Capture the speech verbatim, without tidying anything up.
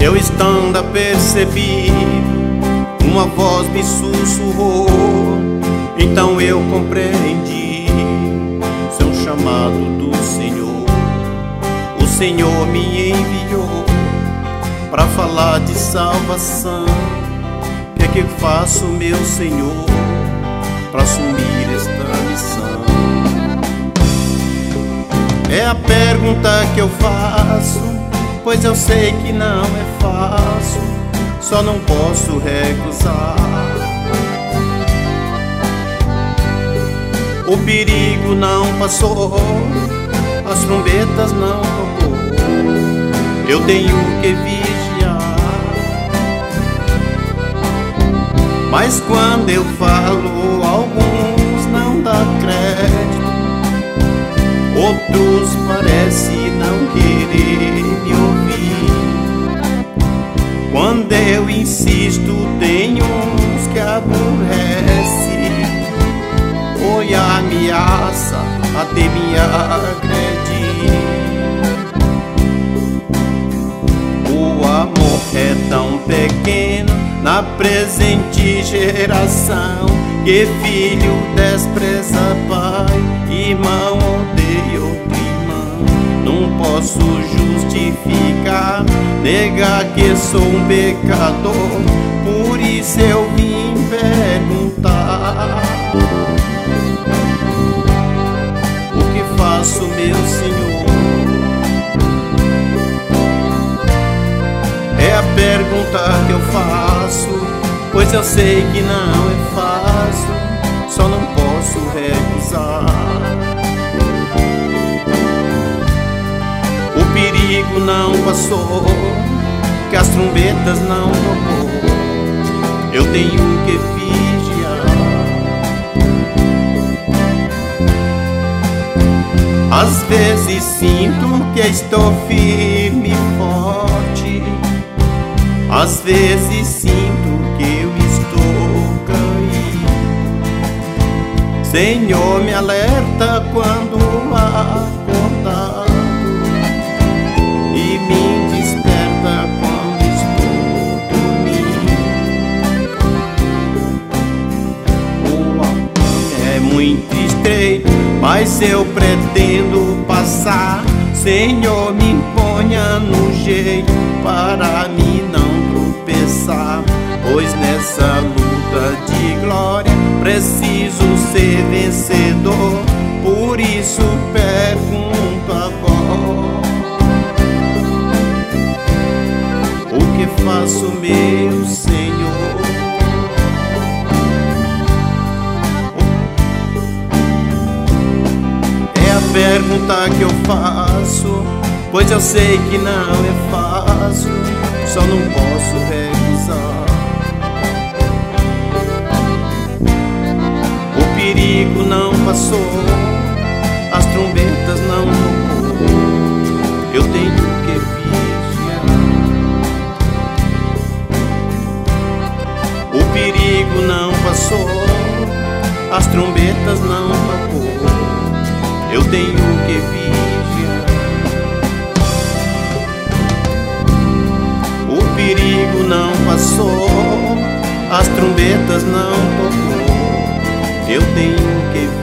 Eu estando apercebido, uma voz me sussurrou. Então eu compreendi, seu um chamado do Senhor. O Senhor me enviou para falar de salvação. O que é que eu faço, meu Senhor, para assumir esta missão? É a pergunta que eu faço, pois eu sei que não é fácil, só não posso recusar. O perigo não passou, as trombetas não tocou, eu tenho que vigiar. Mas quando eu falo, alguns não dão crédito, outros parecem não querer me ouvir. Quando eu insisto, tem uns que aborrecem, oi, ameaça até me agredir. O amor é tão pequeno na presente geração, que filho despreza pai, irmão odeia outro irmão. Não posso justificar, negar que sou um pecador, por isso eu vim perguntar: o que faço, meu Senhor? É a pergunta que eu faço, pois eu sei que não é fácil, só não posso recusar. O perigo não passou, que as trombetas não tocou, eu tenho que vigiar. Às vezes sinto que estou firme e forte, às vezes sinto que eu estou caído. Senhor, me alerta quando acordado e me desperta quando estou dormindo. O caminho é muito estreito, mas eu pretendo passar. Senhor, me ponha no jeito para mim não tropeçar, pois nessa luta de glória preciso ser vencedor. Por isso pergunto agora: o que faço, meu Senhor? É a pergunta que eu faço, pois eu sei que não é fácil, só não posso recusar. O perigo não passou, as trombetas não tocou, eu tenho que vigiar. O perigo não passou, as trombetas não tocou, eu tenho que vigiar. O perigo não passou, as trombetas não tocou, eu tenho que vigiar.